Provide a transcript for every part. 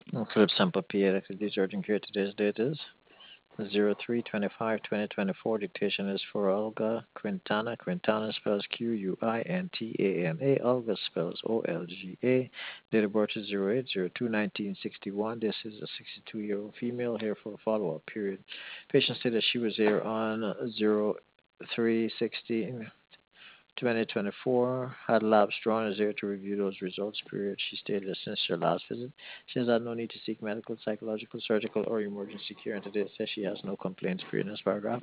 Philip Sample Pediatric urgent care. Today's date is 03/25/2024. Dictation is for Olga Quintana. Quintana spells Quintana. Olga spells Olga. Date of birth is 08/02/1961. This is a 62-year-old female here for a follow-up period. Patient stated she was here on 03/16/2024, had labs drawn as there to review those results period. She stated that since her last visit, she has had no need to seek medical, psychological, surgical, or emergency care, and today says she has no complaints period in this paragraph.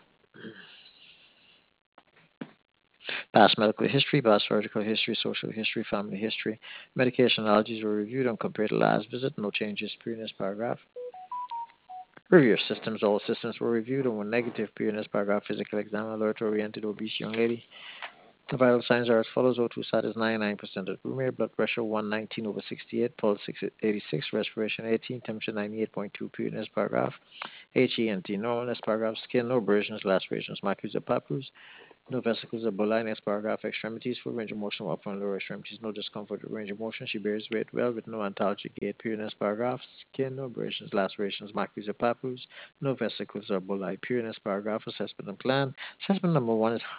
Past medical history, past surgical history, social history, family history, medication allergies were reviewed and compared to last visit. No changes period in this paragraph. Review of systems. All systems were reviewed and were negative period in this paragraph. Physical exam alert oriented obese young lady. The vital signs are as follows. O2 status 99% of room blood pressure 119/68, pulse 86, respiration 18, temperature 98.2 period in this paragraph. HENT normal in this paragraph. Skin, no abrasions, lacerations, macules, or papules. No vesicles or bullae in this paragraph. Extremities, full range of motion of upper and lower extremities. No discomfort with range of motion. She bears weight well with no antalgic gait period in this paragraph. Skin, no abrasions, lacerations, macules, or papules. No vesicles or bullae period in this paragraph. Assessment and plan. Assessment number one is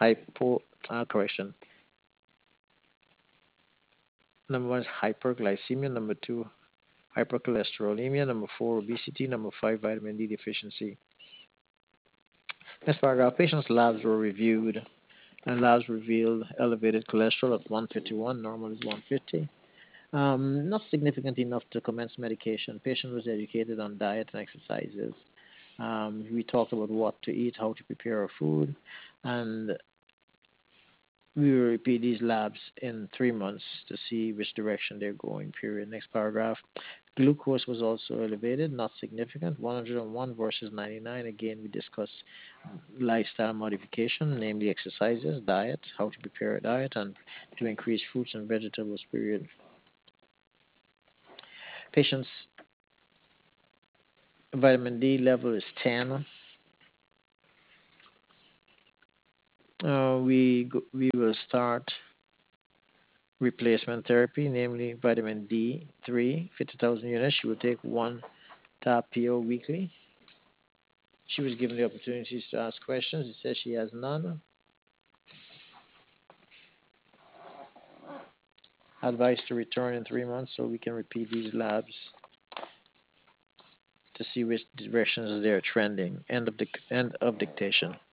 Number one is hyperglycemia. Number two, hypercholesterolemia. Number four, obesity. Number five, vitamin D deficiency. Next paragraph, patient's labs were reviewed and labs revealed elevated cholesterol at 151. Normal is 150. Not significant enough to commence medication. Patient was educated on diet and exercises. We talked about what to eat, how to prepare our food, and we will repeat these labs in 3 months to see which direction they're going, period. Next paragraph. Glucose was also elevated, not significant, 101 versus 99. Again, we discussed lifestyle modification, namely exercises, diet, how to prepare a diet, and to increase fruits and vegetables, period. Patient's vitamin D level is 10. We will start replacement therapy, namely vitamin D3, 50,000 units. She will take one tab PO weekly. She was given the opportunities to ask questions. It says she has none. Advice to return in 3 months so we can repeat these labs to see which directions they're trending. End of dictation.